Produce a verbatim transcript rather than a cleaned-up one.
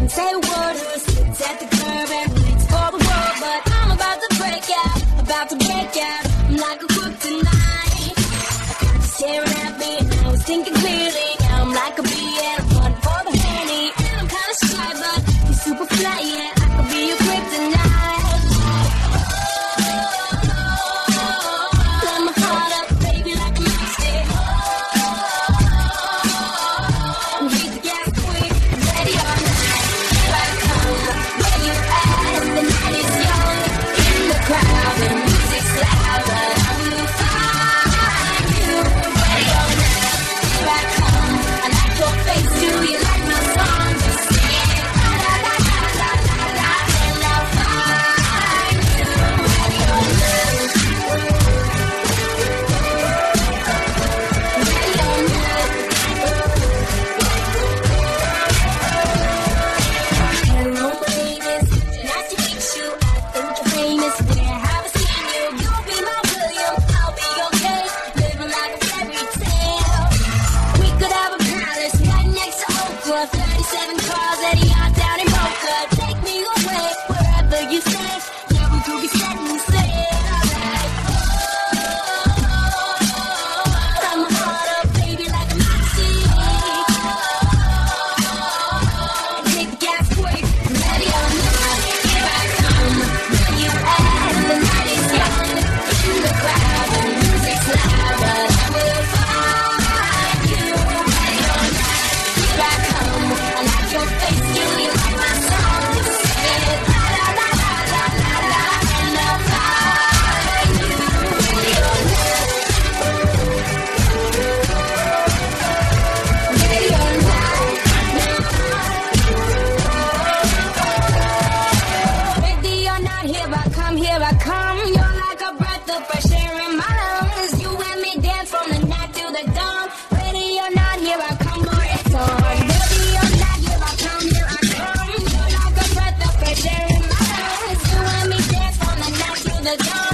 Didn't say a word, who sits at the curb and waits for the world. But I'm about to break out, about to break out. I'm like a crook tonight. Staring at me, and I was thinking clearly. Now I'm like a bee and I'm running for the honey. And I'm kinda shy, but you're super fly, yeah. I could be your kryptonite. Let my heart up, baby, like a matchstick. Beat the gas quick, ready or not. Here I come, where you at? The night is young, in the crowd, the music's loud, but I will find you. Ready or not, here I come. I like your face, do you like my song? Just sing it, la la la la la la, and I'll find you. Ready or not, ready or not. Hello, ladies, nice to meet you. I think you're famous. Where have I seen you? You'll be my William, I'll be your Kate. Living like a fairy tale. We could have a palace right next to Oprah. thirty-seven cars at a yacht down in Boca. Take me away wherever you stay. Yeah, we could be setting sail. Like, oh, my heart up, baby, like a maxi. Take the gas quick, ready or not. Here I come, where you at? The night is young, in the crowd, the music's loud, but I will find you. Ready or not, here I come. I like your face, do you like my song? Just sing it, la la la la la la la, and I'll find you. Ready or not, ready or not. Ready or not, here I come, here I come. You're like a breath of fresh air in my lungs. You and me dance from the night till the dawn. Ready or not, here I come, boy, it's on. Ready or not, here I come, here I come. You're like a breath of fresh air in my lungs. You and me dance from the night till the dawn.